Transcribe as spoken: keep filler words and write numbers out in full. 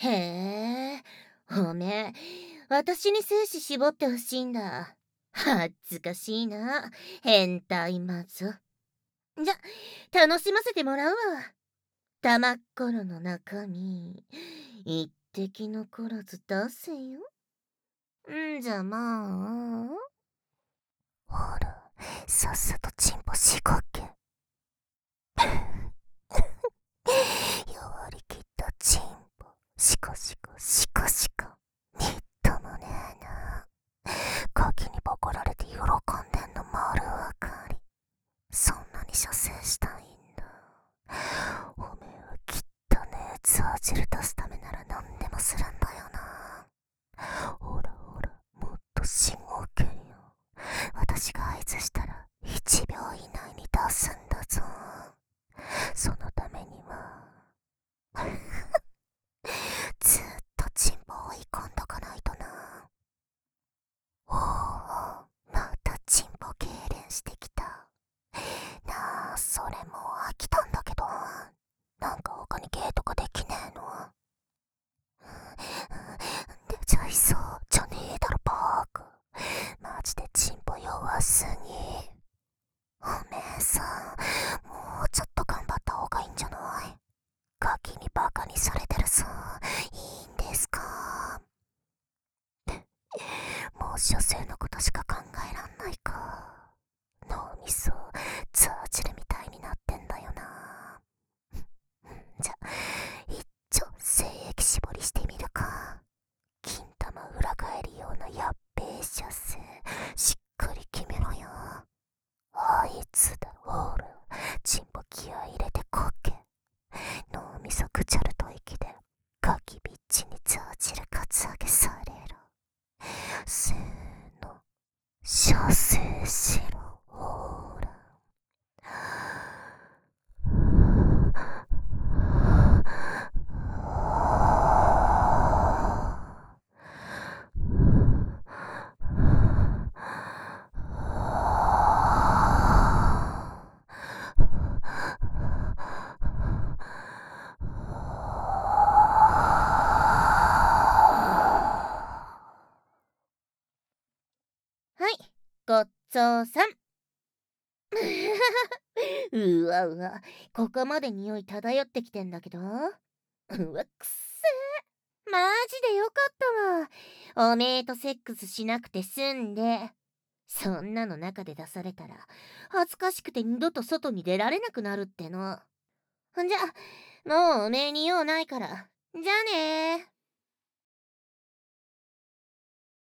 へえ、おめえ、私に精子絞ってほしいんだ。恥ずかしいな、変態魔女。じゃ、楽しませてもらうわ。玉っころの中身、一滴残らず出せよ。んじゃまあ。 ほら、さっさとチンポしごけ。弱りきったチンポ、シコシコシコシコ。みっともねえな。ガキにボコられて喜んでんの丸わかり。そんなに射精したいんだ。おめえはきっとね、ツアジル出すためなら何でもするんだよな。ほらほら、もっと信号けよ。私が合図したらいちびょう以内に出すんだぞ。そのためにはずっとチンポを追い込んどかないとな。おお、またチンポ痙攣してきた。なあ、それもう飽きたんだけど、なんか他に芸とかできねえの？出ちゃいそうじゃねえだろバーク。マジでチンポ弱すぎ。おめえさ、もうちょっと頑張った方がいいんじゃない？ガキにバカにされてるさ。いいんですか？もう射精のことしか考えらんないか。脳みそツアージルみたいになってんだよな。じゃ、一丁精液絞りしてみるか。金玉裏返りようなやっべえ射精、しっかり決めろよ。あいつだ、ほら、チンポ気合入れてこけ。脳みそぐちゃると息でガキビッチにザージルカツアゲされる。せーの、射精しろ、ほら。 はい、ごっつおうさん。うわうわ、ここまで匂い漂ってきてんだけど。うわ、くっせー。マジでよかったわ。おめえとセックスしなくて済んで。そんなの中で出されたら、恥ずかしくて二度と外に出られなくなるっての。んじゃ、もうおめえに用ないから。じゃあねー。